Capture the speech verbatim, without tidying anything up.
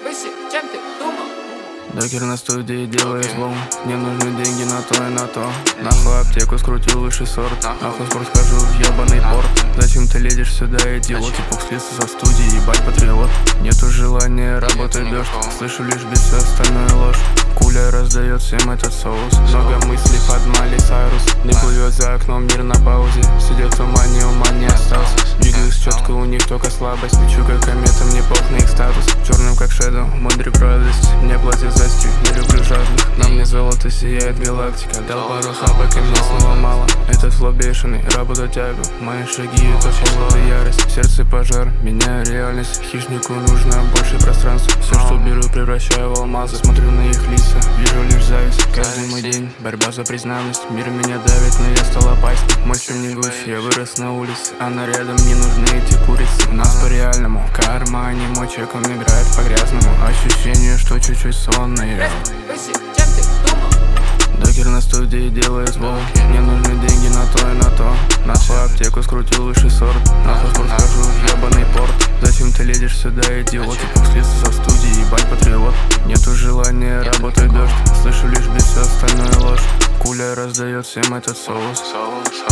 выше, чем ты думал. Докер на студии делает взлом. Мне нужны деньги на то и на то. Нахуй аптеку скрутил высший сорт. Нахуй спорт схожу в ебаный порт. Зачем ты лезешь сюда, идиот? Типа слился со студии, ебать патриот. Нету желания, работать дождь. Слышу лишь бит, все остальное ложь. Куля раздает всем этот соус. Много мыслей под Майли Сайрус. Не плывет за окном, мир на паузе. Сидят в тумане, ума не остался. Двигаюсь четко, у них только слабость. Лечу как комета, мне пох на их статус. Черным как Шэдоу, мудрый радость. Мне платят за стиль, не люблю жадных. На мне золото сияет галактика. Дал пару хабок, и мне снова мало. Этот флоу бешеный, работа тягу. Мои шаги это холод и ярость. Сердце пожар, меняю реальность. Хищнику нужно больше пространства. Все, что беру, превращаю в алмазы. Смотрю на их лица, вижу лишь зависть. Каждый мой день борьба за признанность. Мир меня давит, но я стал опасней. Мой сын не гусь, я вырос на улице. А нарядом не нужны эти курицы. У нас по-реальному, в кармане мой чек, он играет по-грязному. Ощущение, что чуть-чуть сонный. Выше, чем ты думал. Докер на студии делает взлом. Мне нужны деньги на то и на то. Нахуй аптеку скрутил высший сорт. Нахуй спорт схожу в ебаный порт. Зачем ты лезешь сюда, идиот? Типа слился со студии, ебать патриот. Нету желания, работать дождь. Слышу лишь бит, все остальное ложь. Куля раздает всем этот соус.